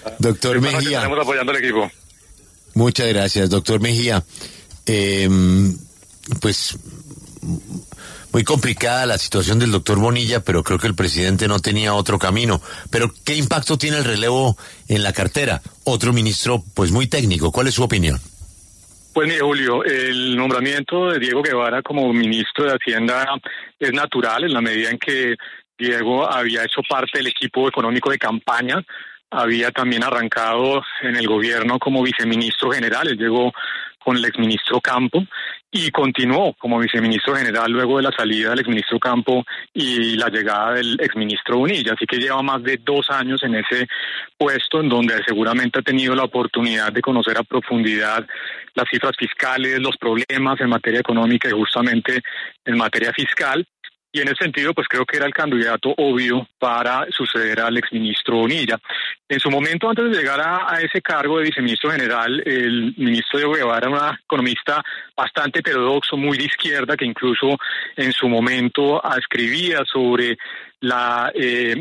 Doctor Mejía. Estamos apoyando al equipo. Muchas gracias, doctor Mejía. Pues muy complicada la situación del doctor Bonilla, pero creo que el presidente no tenía otro camino. Pero ¿qué impacto tiene el relevo en la cartera? Otro ministro, pues muy técnico. ¿Cuál es su opinión? Pues mire, Julio, el nombramiento de Diego Guevara como ministro de Hacienda es natural en la medida en que Diego había hecho parte del equipo económico de campaña, había también arrancado en el gobierno como viceministro general, él llegó con el exministro Campo y continuó como viceministro general luego de la salida del exministro Campo y la llegada del exministro Bonilla, así que lleva más de 2 años en ese puesto en donde seguramente ha tenido la oportunidad de conocer a profundidad las cifras fiscales, los problemas en materia económica y justamente en materia fiscal. Y en ese sentido, pues creo que era el candidato obvio para suceder al exministro Bonilla. En su momento, antes de llegar a ese cargo de viceministro general, el ministro Diego Guevara era un economista bastante heterodoxo, muy de izquierda, que incluso en su momento escribía sobre la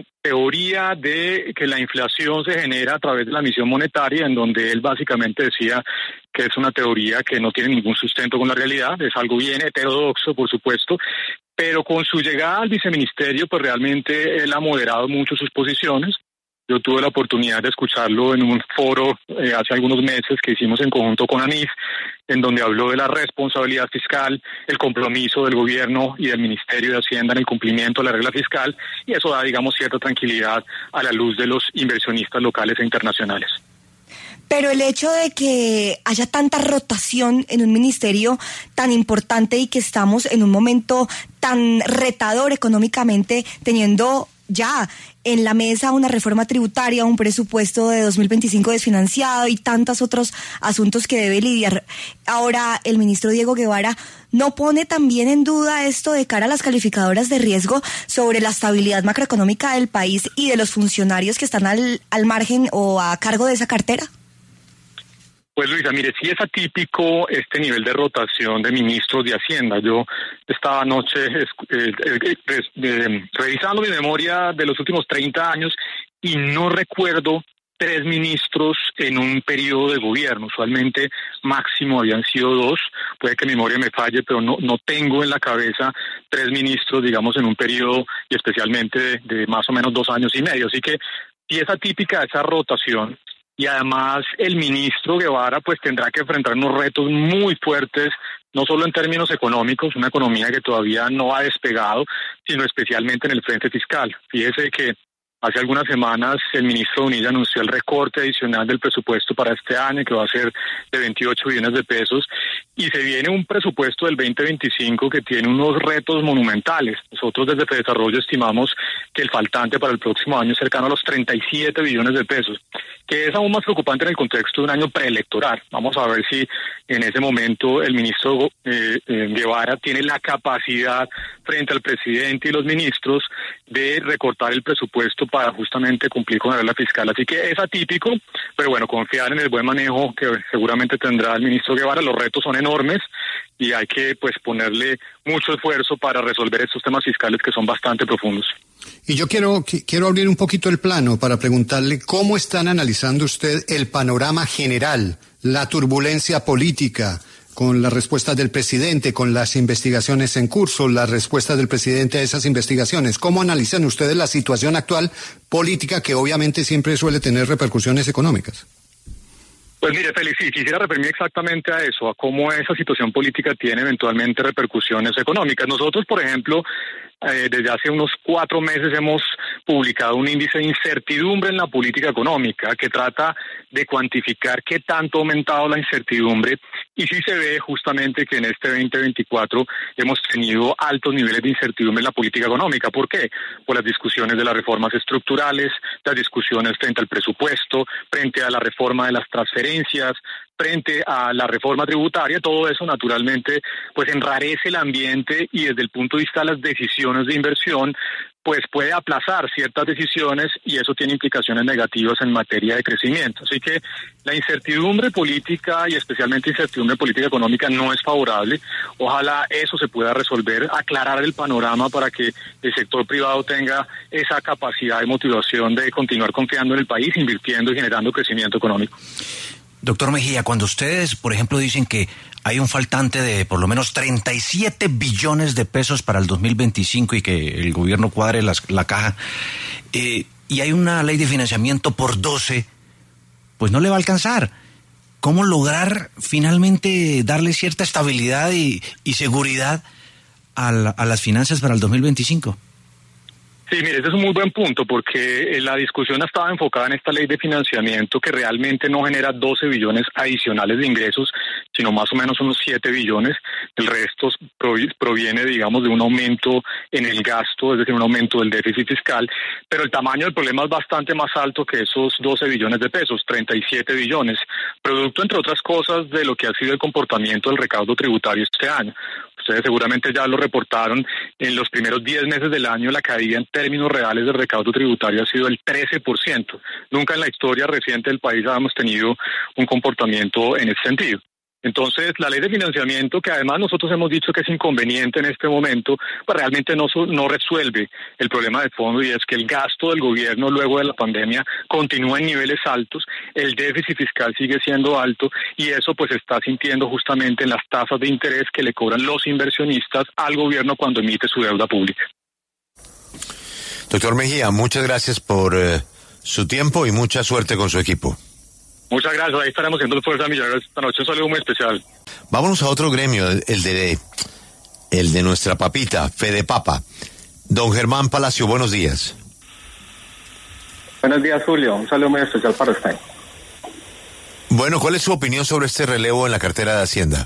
teoría de que la inflación se genera a través de la emisión monetaria, en donde él básicamente decía que es una teoría que no tiene ningún sustento con la realidad, es algo bien heterodoxo, por supuesto, pero con su llegada al viceministerio, pues realmente él ha moderado mucho sus posiciones. Yo tuve la oportunidad de escucharlo en un foro hace algunos meses que hicimos en conjunto con ANIF, en donde habló de la responsabilidad fiscal, el compromiso del gobierno y del Ministerio de Hacienda en el cumplimiento de la regla fiscal, y eso da, digamos, cierta tranquilidad a la luz de los inversionistas locales e internacionales. Pero el hecho de que haya tanta rotación en un ministerio tan importante y que estamos en un momento tan retador económicamente, teniendo ya en la mesa una reforma tributaria, un presupuesto de 2025 desfinanciado y tantos otros asuntos que debe lidiar ahora el ministro Diego Guevara, ¿no pone también en duda esto de cara a las calificadoras de riesgo sobre la estabilidad macroeconómica del país y de los funcionarios que están al margen o a cargo de esa cartera? Pues Luisa, mire, sí es atípico este nivel de rotación de ministros de Hacienda. Yo estaba anoche revisando mi memoria de los últimos 30 años y no recuerdo 3 ministros en un periodo de gobierno. Usualmente máximo habían sido 2. Puede que mi memoria me falle, pero no tengo en la cabeza 3 ministros, digamos, en un periodo y especialmente de más o menos 2 años y medio. Así que sí es atípica esa rotación. Y además el ministro Guevara pues tendrá que enfrentar unos retos muy fuertes, no solo en términos económicos, una economía que todavía no ha despegado, sino especialmente en el frente fiscal. Fíjese que hace algunas semanas el ministro Bonilla anunció el recorte adicional del presupuesto para este año, que va a ser de 28 billones de pesos, y se viene un presupuesto del 2025 que tiene unos retos monumentales. Nosotros desde Fedesarrollo estimamos que el faltante para el próximo año es cercano a los 37 billones de pesos, que es aún más preocupante en el contexto de un año preelectoral. Vamos a ver si en ese momento el ministro Guevara tiene la capacidad frente al presidente y los ministros de recortar el presupuesto para justamente cumplir con la regla fiscal. Así que es atípico, pero bueno, confiar en el buen manejo que seguramente tendrá el ministro Guevara. Los retos son enormes y hay que pues ponerle mucho esfuerzo para resolver estos temas fiscales que son bastante profundos. Y yo quiero abrir un poquito el plano para preguntarle cómo están analizando usted el panorama general, la turbulencia política, con las respuestas del presidente, con las investigaciones en curso, las respuestas del presidente a esas investigaciones. ¿Cómo analizan ustedes la situación actual política que obviamente siempre suele tener repercusiones económicas? Pues mire, Félix, sí, quisiera referirme exactamente a eso, a cómo esa situación política tiene eventualmente repercusiones económicas. Nosotros, por ejemplo, desde hace unos 4 meses hemos publicado un índice de incertidumbre en la política económica que trata de cuantificar qué tanto ha aumentado la incertidumbre, y sí se ve justamente que en este 2024 hemos tenido altos niveles de incertidumbre en la política económica. ¿Por qué? Por las discusiones de las reformas estructurales, las discusiones frente al presupuesto, frente a la reforma de las transferencias, frente a la reforma tributaria. Todo eso naturalmente pues enrarece el ambiente y desde el punto de vista de las decisiones de inversión pues puede aplazar ciertas decisiones y eso tiene implicaciones negativas en materia de crecimiento. Así que la incertidumbre política y especialmente incertidumbre política económica no es favorable. Ojalá eso se pueda resolver, aclarar el panorama para que el sector privado tenga esa capacidad y motivación de continuar confiando en el país, invirtiendo y generando crecimiento económico. Doctor Mejía, cuando ustedes, por ejemplo, dicen que hay un faltante de por lo menos 37 billones de pesos para el 2025 y que el gobierno cuadre la caja, y hay una ley de financiamiento por 12, pues no le va a alcanzar. ¿Cómo lograr finalmente darle cierta estabilidad y seguridad a las finanzas para el 2025? Sí, mire, ese es un muy buen punto porque la discusión estaba enfocada en esta ley de financiamiento que realmente no genera 12 billones adicionales de ingresos, sino más o menos unos 7 billones. El resto proviene, digamos, de un aumento en el gasto, es decir, un aumento del déficit fiscal, pero el tamaño del problema es bastante más alto que esos 12 billones de pesos, 37 billones, producto, entre otras cosas, de lo que ha sido el comportamiento del recaudo tributario este año. Ustedes seguramente ya lo reportaron, en los primeros 10 meses del año la caída en términos reales del recaudo tributario ha sido el 13%. Nunca en la historia reciente del país habíamos tenido un comportamiento en ese sentido. Entonces, la ley de financiamiento, que además nosotros hemos dicho que es inconveniente en este momento, pues realmente no resuelve el problema de fondo, y es que el gasto del gobierno luego de la pandemia continúa en niveles altos, el déficit fiscal sigue siendo alto, y eso pues se está sintiendo justamente en las tasas de interés que le cobran los inversionistas al gobierno cuando emite su deuda pública. Doctor Mejía, muchas gracias por su tiempo y mucha suerte con su equipo. Muchas gracias, ahí estaremos haciendo el Fuerza Millonarios esta noche, un saludo muy especial. Vámonos a otro gremio, el de nuestra papita, Fedepapa. Don Germán Palacio, buenos días. Buenos días, Julio, un saludo muy especial para usted. Bueno, ¿cuál es su opinión sobre este relevo en la cartera de Hacienda?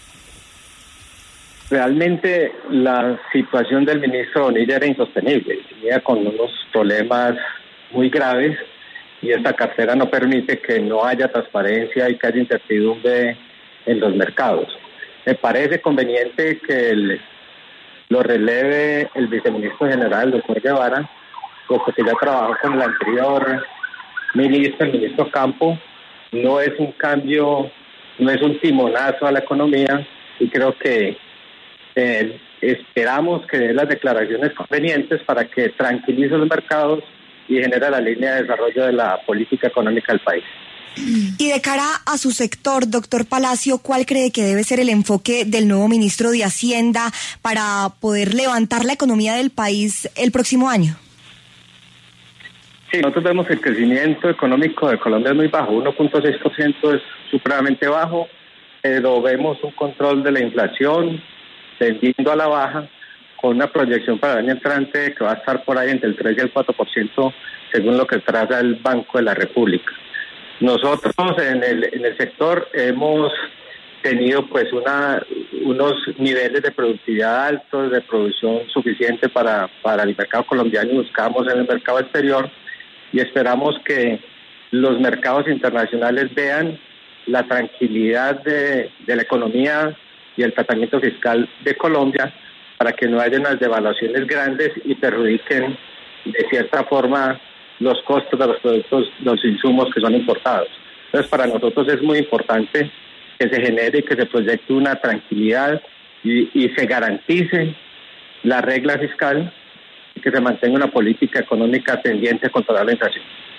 Realmente la situación del ministro Bonilla era insostenible, tenía con unos problemas muy graves, y esta cartera no permite que no haya transparencia y que haya incertidumbre en los mercados. Me parece conveniente que lo releve el viceministro general, el doctor Guevara, puesto que ya trabajó con el anterior ministro, el ministro Campo. No es un cambio, no es un timonazo a la economía, y creo que esperamos que dé las declaraciones convenientes para que tranquilice los mercados y genera la línea de desarrollo de la política económica del país. Y de cara a su sector, doctor Palacio, ¿cuál cree que debe ser el enfoque del nuevo ministro de Hacienda para poder levantar la economía del país el próximo año? Sí, nosotros vemos que el crecimiento económico de Colombia es muy bajo, 1.6% es supremamente bajo, pero vemos un control de la inflación tendiendo a la baja, con una proyección para el año entrante que va a estar por ahí entre el 3 y el 4%, según lo que traza el Banco de la República. Nosotros en el sector hemos tenido pues unos niveles de productividad altos, de producción suficiente para el mercado colombiano, y buscamos en el mercado exterior, y esperamos que los mercados internacionales vean la tranquilidad de la economía y el tratamiento fiscal de Colombia, para que no haya unas devaluaciones grandes y perjudiquen de cierta forma los costos de los productos, los insumos que son importados. Entonces, para nosotros es muy importante que se genere y que se proyecte una tranquilidad y se garantice la regla fiscal, y que se mantenga una política económica tendiente a controlar la inflación.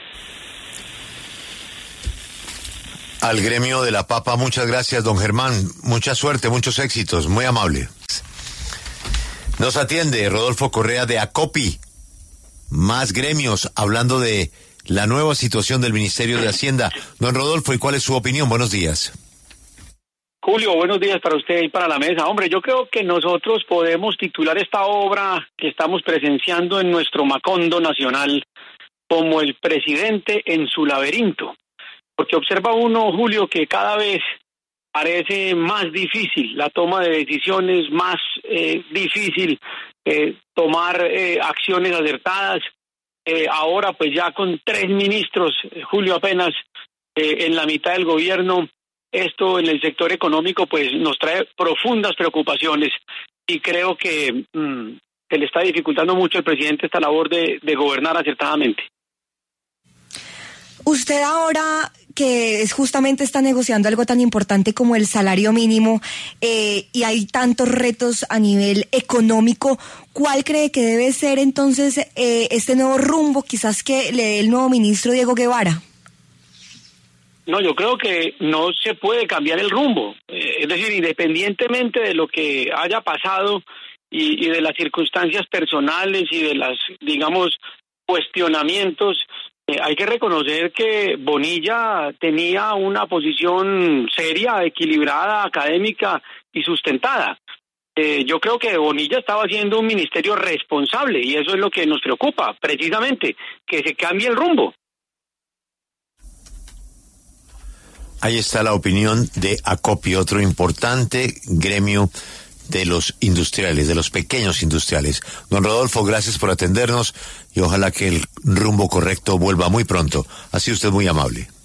Al gremio de la papa, muchas gracias, don Germán. Mucha suerte, muchos éxitos, muy amable. Nos atiende Rodolfo Correa de ACOPI. Más gremios, hablando de la nueva situación del Ministerio de Hacienda. Don Rodolfo, ¿y cuál es su opinión? Buenos días. Julio, buenos días para usted y para la mesa. Hombre, yo creo que nosotros podemos titular esta obra que estamos presenciando en nuestro Macondo Nacional como el presidente en su laberinto. Porque observa uno, Julio, que cada vez parece más difícil la toma de decisiones, más difícil tomar acciones acertadas. Ahora pues ya con 3 ministros, Julio, apenas en la mitad del gobierno, esto en el sector económico pues nos trae profundas preocupaciones y creo que se le está dificultando mucho al presidente esta labor de gobernar acertadamente. Usted ahora que justamente está negociando algo tan importante como el salario mínimo y hay tantos retos a nivel económico, ¿cuál cree que debe ser entonces este nuevo rumbo quizás que le dé el nuevo ministro Diego Guevara? No, yo creo que no se puede cambiar el rumbo. Es decir, independientemente de lo que haya pasado y de las circunstancias personales y de las, digamos, cuestionamientos, hay que reconocer que Bonilla tenía una posición seria, equilibrada, académica y sustentada. Yo creo que Bonilla estaba haciendo un ministerio responsable y eso es lo que nos preocupa, precisamente, que se cambie el rumbo. Ahí está la opinión de ACOPI, otro importante gremio de los industriales, de los pequeños industriales. Don Rodolfo, gracias por atendernos y ojalá que el rumbo correcto vuelva muy pronto. Ha sido usted muy amable.